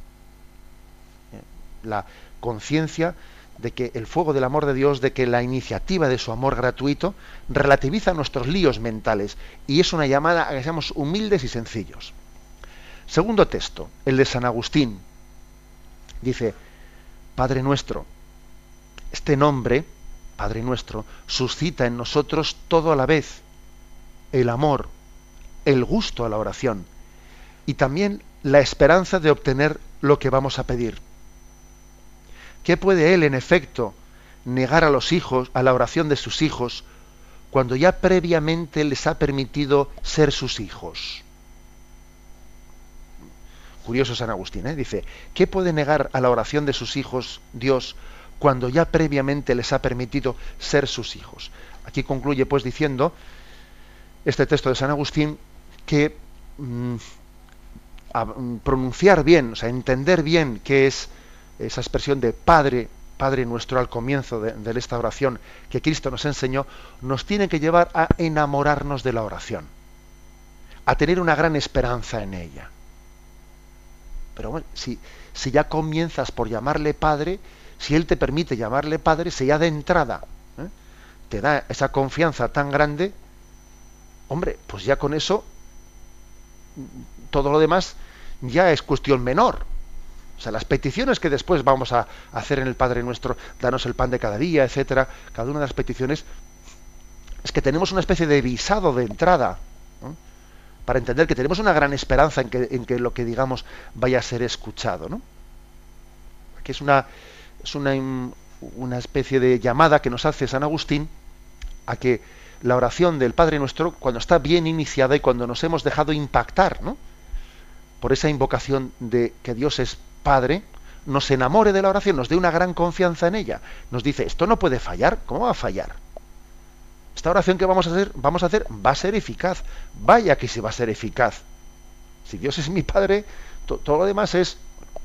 La conciencia de que el fuego del amor de Dios, de que la iniciativa de su amor gratuito relativiza nuestros líos mentales y es una llamada a que seamos humildes y sencillos. Segundo texto, el de San Agustín. Dice, Padre nuestro. Este nombre, Padre nuestro, suscita en nosotros todo a la vez: el amor, el gusto a la oración y también la esperanza de obtener lo que vamos a pedir. ¿Qué puede él, en efecto, negar a los hijos, a la oración de sus hijos, cuando ya previamente les ha permitido ser sus hijos? Curioso San Agustín, dice, ¿qué puede negar a la oración de sus hijos Dios cuando ya previamente les ha permitido ser sus hijos? Aquí concluye pues diciendo este texto de San Agustín que pronunciar bien, o sea, entender bien qué es esa expresión de Padre nuestro al comienzo de esta oración que Cristo nos enseñó, nos tiene que llevar a enamorarnos de la oración, a tener una gran esperanza en ella. Pero bueno, si ya comienzas por llamarle Padre, si Él te permite llamarle Padre, si ya de entrada te da esa confianza tan grande, hombre, pues ya con eso todo lo demás ya es cuestión menor. O sea, las peticiones que después vamos a hacer en el Padre Nuestro, danos el pan de cada día, etcétera, cada una de las peticiones, es que tenemos una especie de visado de entrada, ¿no?, para entender que tenemos una gran esperanza en que lo que digamos vaya a ser escuchado, ¿no? Que es una especie de llamada que nos hace San Agustín a que la oración del Padre Nuestro, cuando está bien iniciada y cuando nos hemos dejado impactar, ¿no?, por esa invocación de que Dios es Padre, nos enamore de la oración, nos dé una gran confianza en ella. Nos dice, esto no puede fallar. ¿Cómo va a fallar? Esta oración que vamos a hacer va a ser eficaz. Vaya que sí va a ser eficaz. Si Dios es mi Padre, todo lo demás es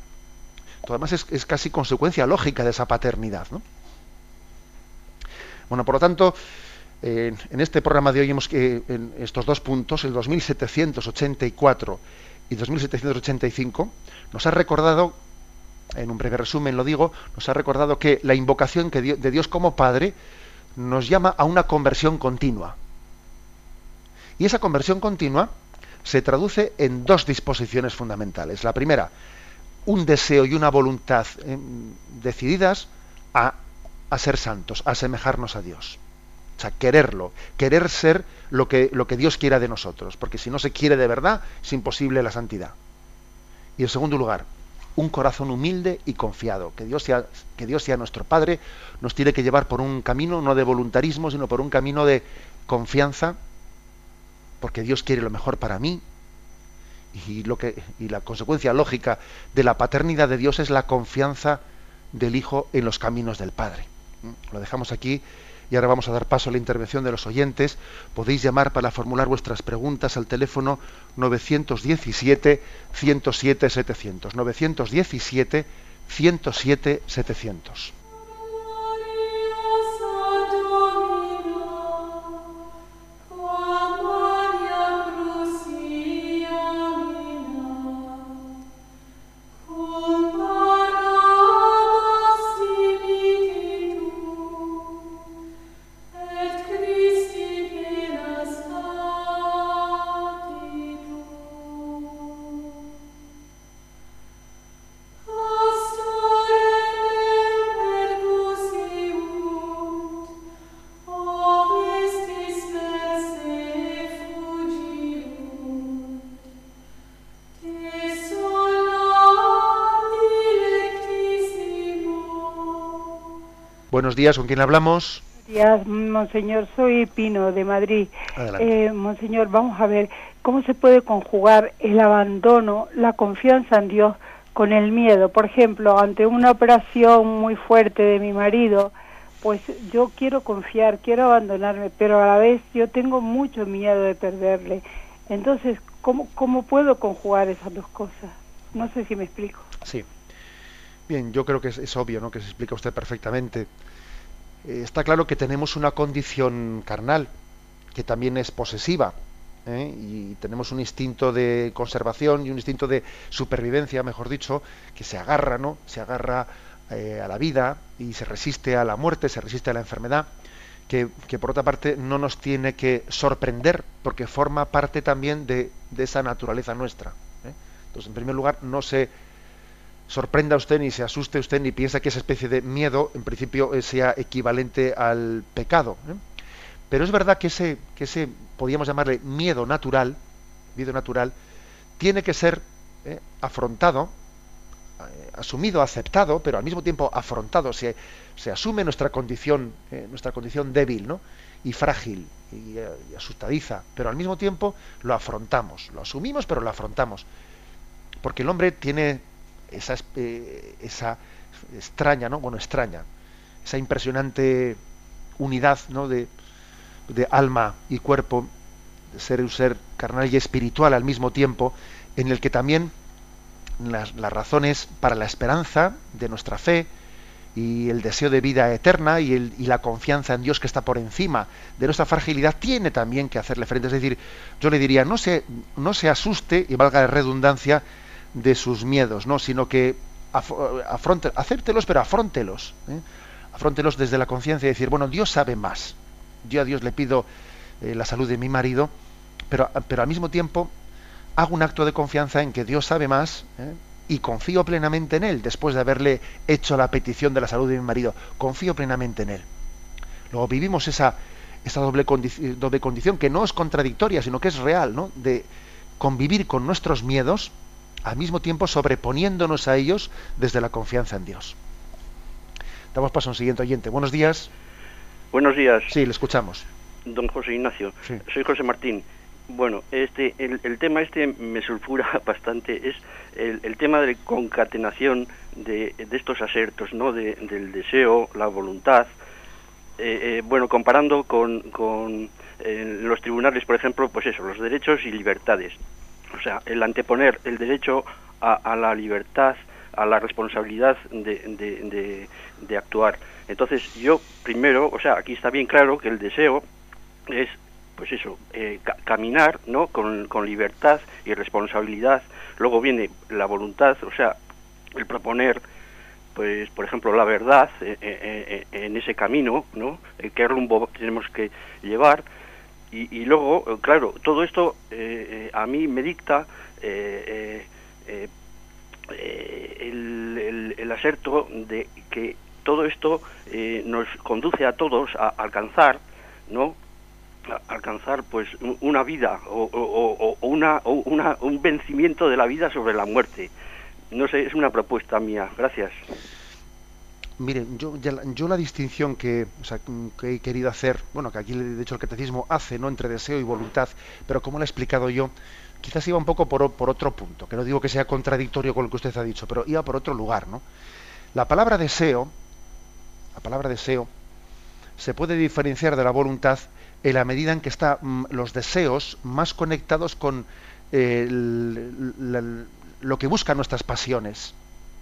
casi consecuencia lógica de esa paternidad, ¿no? Bueno, por lo tanto, en este programa de hoy en estos dos puntos, el 2784 y 2785, nos ha recordado, en un breve resumen lo digo, nos ha recordado que la invocación de Dios como Padre nos llama a una conversión continua. Y esa conversión continua se traduce en dos disposiciones fundamentales. La primera, un deseo y una voluntad decididas a ser santos, a asemejarnos a Dios. O sea, quererlo, querer ser lo que Dios quiera de nosotros, porque si no se quiere de verdad, es imposible la santidad. Y en segundo lugar, un corazón humilde y confiado, que Dios sea nuestro Padre, nos tiene que llevar por un camino no de voluntarismo, sino por un camino de confianza, porque Dios quiere lo mejor para mí, y la consecuencia lógica de la paternidad de Dios es la confianza del Hijo en los caminos del Padre. Lo dejamos aquí. Y ahora vamos a dar paso a la intervención de los oyentes. Podéis llamar para formular vuestras preguntas al teléfono 917-107-700. 917-107-700. Buenos días, ¿con quién hablamos? Buenos días, monseñor, soy Pino de Madrid. Monseñor, vamos a ver, ¿cómo se puede conjugar el abandono, la confianza en Dios con el miedo? Por ejemplo, ante una operación muy fuerte de mi marido, pues yo quiero confiar, quiero abandonarme, pero a la vez yo tengo mucho miedo de perderle. Entonces, ¿cómo puedo conjugar esas dos cosas? No sé si me explico. Sí. Bien, yo creo que es obvio, ¿no?, que se explica usted perfectamente. Está claro que tenemos una condición carnal, que también es posesiva, y tenemos un instinto de conservación y un instinto de supervivencia, mejor dicho, que se agarra, ¿no?, se agarra a la vida y se resiste a la muerte, se resiste a la enfermedad, que por otra parte no nos tiene que sorprender, porque forma parte también de esa naturaleza nuestra. Entonces, en primer lugar, no se sorprenda usted, ni se asuste usted, ni piensa que esa especie de miedo, en principio, sea equivalente al pecado. Pero es verdad que ese podríamos llamarle miedo natural, tiene que ser afrontado, asumido, aceptado, pero al mismo tiempo afrontado. Se asume nuestra condición débil, ¿no?, y frágil y asustadiza, pero al mismo tiempo lo afrontamos, lo asumimos, pero lo afrontamos, porque el hombre tiene esa extraña, esa impresionante unidad, ¿no?, de alma y cuerpo, de ser un ser carnal y espiritual al mismo tiempo, en el que también las razones para la esperanza de nuestra fe y el deseo de vida eterna y la confianza en Dios, que está por encima de nuestra fragilidad, tiene también que hacerle frente. Es decir, yo le diría, no se asuste, y valga la redundancia, de sus miedos, ¿no?, sino que acéptelos, pero afróntelos, afróntelos desde la conciencia y decir, bueno, Dios sabe más. Yo a Dios le pido la salud de mi marido, pero al mismo tiempo hago un acto de confianza en que Dios sabe más, y confío plenamente en Él. Después de haberle hecho la petición de la salud de mi marido, confío plenamente en Él. Luego vivimos esa doble condición, que no es contradictoria, sino que es real, ¿no?, de convivir con nuestros miedos, al mismo tiempo sobreponiéndonos a ellos desde la confianza en Dios. Damos paso a un siguiente oyente. Buenos días. Buenos días. Sí, le escuchamos. Don José Ignacio. Sí. Soy José Martín. Bueno, el tema me sulfura bastante, es el tema de concatenación de estos asertos, ¿no?, del deseo, la voluntad. Bueno, comparando con los tribunales, por ejemplo, pues eso, los derechos y libertades. O sea, el anteponer el derecho a la libertad, a la responsabilidad de actuar. Entonces, yo primero, o sea, aquí está bien claro que el deseo es, pues eso, caminar, ¿no?, con libertad y responsabilidad. Luego viene la voluntad, o sea, el proponer, pues, por ejemplo, la verdad en ese camino, ¿no?, qué rumbo tenemos que llevar. Y luego, claro, todo esto a mí me dicta el aserto de que todo esto nos conduce a todos a alcanzar, ¿no?, a alcanzar pues una vida o un vencimiento de la vida sobre la muerte. No sé, es una propuesta mía. Gracias. Miren, yo la distinción que he querido hacer, bueno, que aquí de hecho el catecismo hace, ¿no?, entre deseo y voluntad, pero como lo he explicado yo, quizás iba un poco por otro punto, que no digo que sea contradictorio con lo que usted ha dicho, pero iba por otro lugar, ¿no? La palabra deseo se puede diferenciar de la voluntad en la medida en que están los deseos más conectados con lo que buscan nuestras pasiones.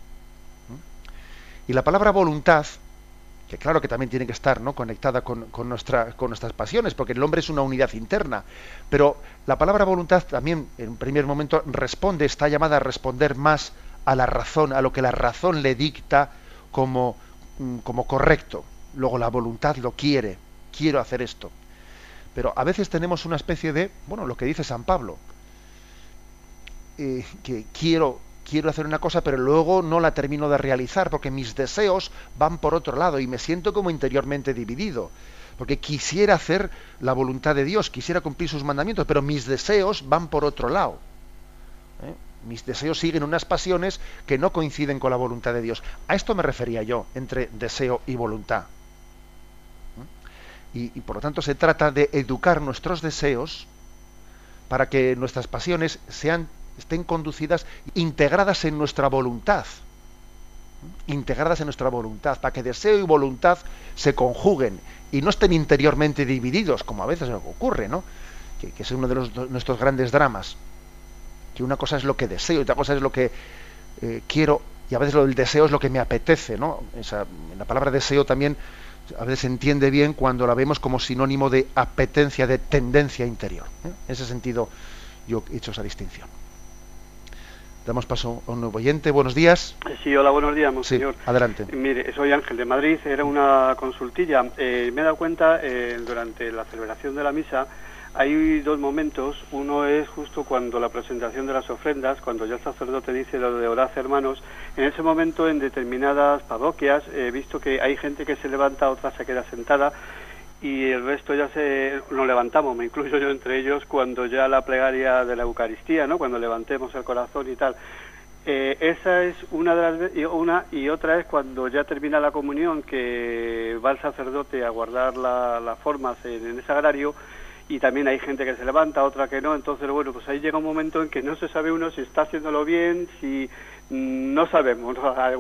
Y la palabra voluntad, que claro que también tiene que estar, ¿no?, conectada con nuestras pasiones, porque el hombre es una unidad interna, pero la palabra voluntad también, en un primer momento, está llamada a responder más a la razón, a lo que la razón le dicta como correcto. Luego la voluntad lo quiero hacer esto. Pero a veces tenemos una especie de, bueno, lo que dice San Pablo, que quiero hacer una cosa, pero luego no la termino de realizar, porque mis deseos van por otro lado y me siento como interiormente dividido, porque quisiera hacer la voluntad de Dios, quisiera cumplir sus mandamientos, pero mis deseos van por otro lado. Mis deseos siguen unas pasiones que no coinciden con la voluntad de Dios. A esto me refería yo, entre deseo y voluntad. Y por lo tanto se trata de educar nuestros deseos para que nuestras pasiones estén conducidas, integradas en nuestra voluntad, para que deseo y voluntad se conjuguen y no estén interiormente divididos, como a veces ocurre, ¿no? Que es uno de nuestros grandes dramas, que una cosa es lo que deseo y otra cosa es lo que quiero, y a veces el deseo es lo que me apetece, ¿no? La palabra deseo también a veces se entiende bien cuando la vemos como sinónimo de apetencia, de tendencia interior, ¿eh? En ese sentido yo he hecho esa distinción. Damos paso a un nuevo oyente. Buenos días. Sí, hola, buenos días, monseñor. Sí, adelante. Mire, soy Ángel de Madrid, era una consultilla. Me he dado cuenta, durante la celebración de la misa, hay dos momentos. Uno es justo cuando la presentación de las ofrendas, cuando ya el sacerdote dice lo de orad, hermanos. En ese momento, en determinadas parroquias, he visto que hay gente que se levanta, otra se queda sentada, y el resto ya nos levantamos, me incluyo yo entre ellos, cuando ya la plegaria de la Eucaristía, ¿no? Cuando levantemos el corazón y tal. Esa es una de las y otra es cuando ya termina la comunión, que va el sacerdote a guardar las formas en el sagrario, y también hay gente que se levanta, otra que no. Entonces, bueno, pues ahí llega un momento en que no se sabe uno si está haciéndolo bien, si no sabemos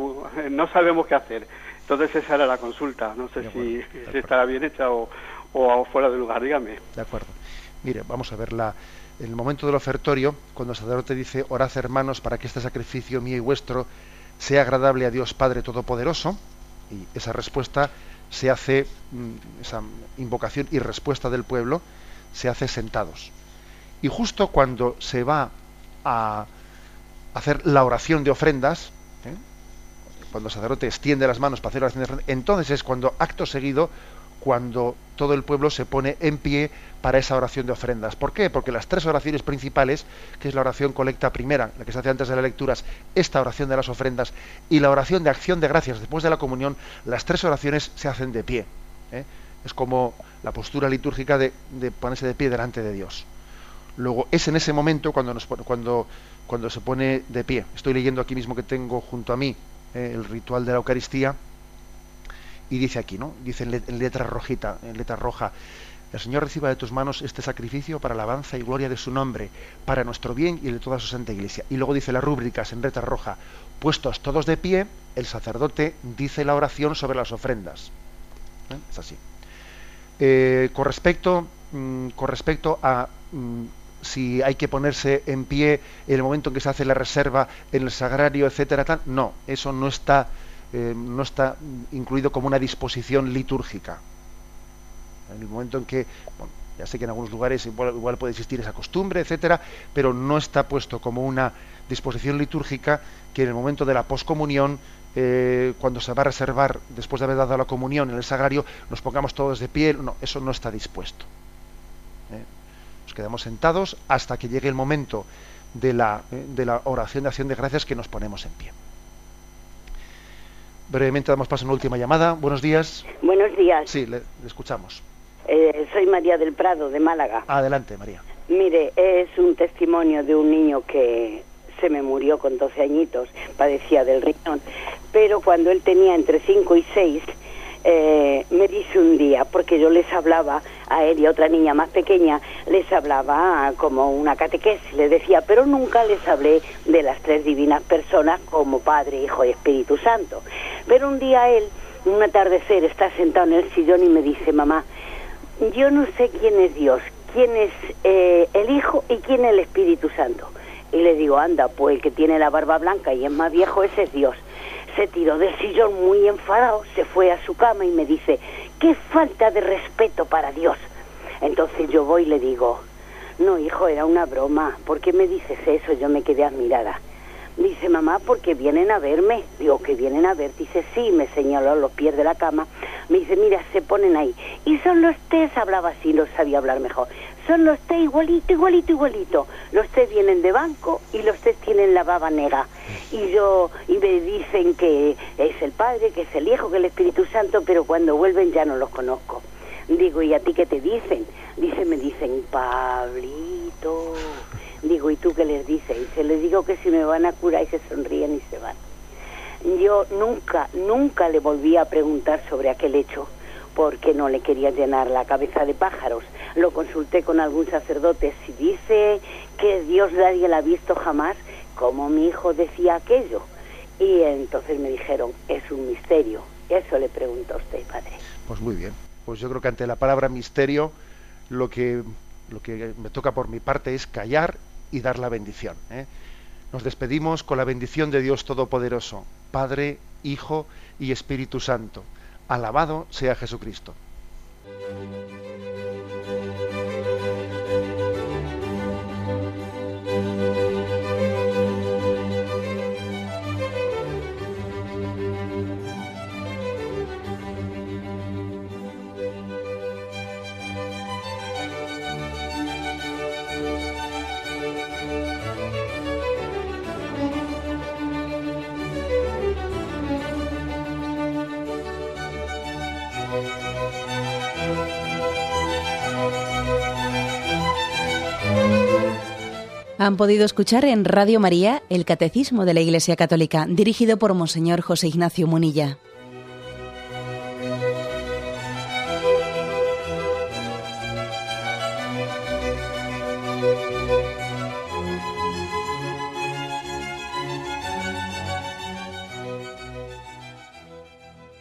qué hacer. Entonces esa era la consulta, no sé si estará bien hecha o fuera de lugar, dígame. De acuerdo. Mire, vamos a ver en el momento del ofertorio, cuando el sacerdote dice, orad hermanos para que este sacrificio mío y vuestro sea agradable a Dios Padre Todopoderoso, y esa respuesta se hace, esa invocación y respuesta del pueblo, se hace sentados. Y justo cuando se va a hacer la oración de ofrendas, cuando el sacerdote extiende las manos para hacer la oración de ofrendas, entonces es cuando, acto seguido, cuando todo el pueblo se pone en pie para esa oración de ofrendas. ¿Por qué? Porque las tres oraciones principales, que es la oración colecta primera, la que se hace antes de las lecturas, esta oración de las ofrendas, y la oración de acción de gracias después de la comunión, las tres oraciones se hacen de pie. Es como la postura litúrgica de ponerse de pie delante de Dios. Luego es en ese momento cuando se pone de pie. Estoy leyendo aquí mismo que tengo junto a mí el ritual de la Eucaristía, y dice aquí, ¿no? Dice en letra rojita, en letra roja: el Señor reciba de tus manos este sacrificio para alabanza y gloria de su nombre, para nuestro bien y el de toda su santa Iglesia. Y luego dice las rúbricas en letra roja: puestos todos de pie, el sacerdote dice la oración sobre las ofrendas. Es así. Con respecto a si hay que ponerse en pie en el momento en que se hace la reserva en el sagrario, etcétera, tal, no, eso no está incluido como una disposición litúrgica. En el momento en que, bueno, ya sé que en algunos lugares igual puede existir esa costumbre, etcétera, pero no está puesto como una disposición litúrgica que en el momento de la poscomunión, cuando se va a reservar después de haber dado la comunión en el sagrario, nos pongamos todos de pie. No, eso no está dispuesto. Nos quedamos sentados hasta que llegue el momento de la oración de acción de gracias, que nos ponemos en pie. Brevemente damos paso a una última llamada. Buenos días. Buenos días. Sí, le escuchamos. Soy María del Prado, de Málaga. Adelante, María. Mire, es un testimonio de un niño que se me murió con 12 añitos, padecía del riñón, pero cuando él tenía entre 5 y 6, me dice un día, porque yo les hablaba a él y a otra niña más pequeña, les hablaba como una catequesis, les decía, pero nunca les hablé de las tres divinas personas como Padre, Hijo y Espíritu Santo. Pero un día él, un atardecer, está sentado en el sillón y me dice: mamá, yo no sé quién es Dios, quién es el Hijo y quién es el Espíritu Santo. Y le digo: anda, pues el que tiene la barba blanca y es más viejo, ese es Dios. Se tiró del sillón muy enfadado, se fue a su cama y me dice: ¡qué falta de respeto para Dios! Entonces yo voy y le digo: no, hijo, era una broma, ¿por qué me dices eso? Yo me quedé admirada. Dice: mamá, porque vienen a verme. Digo: ¿que vienen a ver? Dice: sí, me señaló los pies de la cama. Me dice: mira, se ponen ahí. Y son los tés, hablaba así, no sabía hablar mejor. Son los tés igualito, igualito, igualito. Los tés vienen de banco y los tés tienen la baba negra. Y me dicen que es el Padre, que es el Hijo, que es el Espíritu Santo, pero cuando vuelven ya no los conozco. Digo: ¿y a ti qué te dicen? Dice: me dicen Pablito. Digo: ¿y tú qué les dices? Y se les digo que si me van a curar, y se sonríen y se van. Yo nunca le volví a preguntar sobre aquel hecho, porque no le quería llenar la cabeza de pájaros. Lo consulté con algún sacerdote, si dice que Dios nadie la ha visto jamás, ¿cómo mi hijo decía aquello? Y entonces me dijeron, es un misterio. Eso le pregunto a usted, padre. Pues muy bien. Pues yo creo que ante la palabra misterio, lo que me toca por mi parte es callar y dar la bendición, ¿eh? Nos despedimos con la bendición de Dios Todopoderoso, Padre, Hijo y Espíritu Santo. Alabado sea Jesucristo. Han podido escuchar en Radio María el Catecismo de la Iglesia Católica, dirigido por Monseñor José Ignacio Munilla.